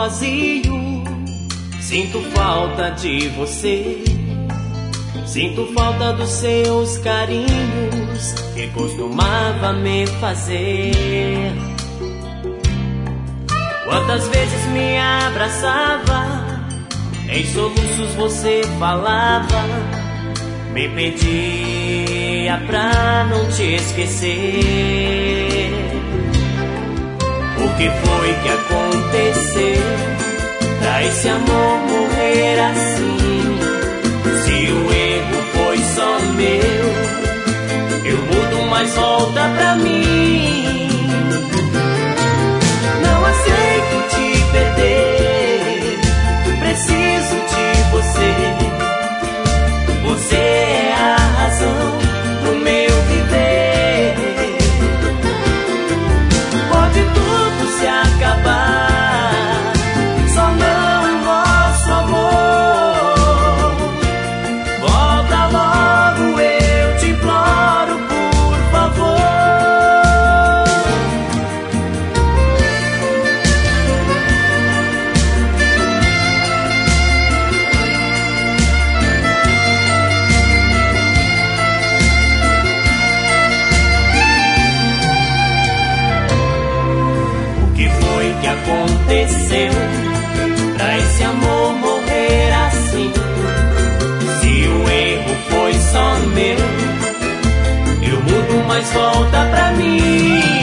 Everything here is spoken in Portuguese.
vazio. Sinto falta de você. Sinto falta dos seus carinhos que costumava me fazer. Quantas vezes me abraçava, em soluços você falava, me pedia pra não te esquecer. O que foi que aconteceu pra esse amor morrer assim? Se o erro foi só meu, eu mudo, mas volta pra mim. Não aceito te perder, preciso de você. Você é a razão do meu viver. Pode tudo se acabar, só não o nosso amor. Volta logo, eu te imploro, por favor. Que aconteceu pra esse amor morrer assim? Se o erro foi só meu, eu mudo, mas volta pra mim.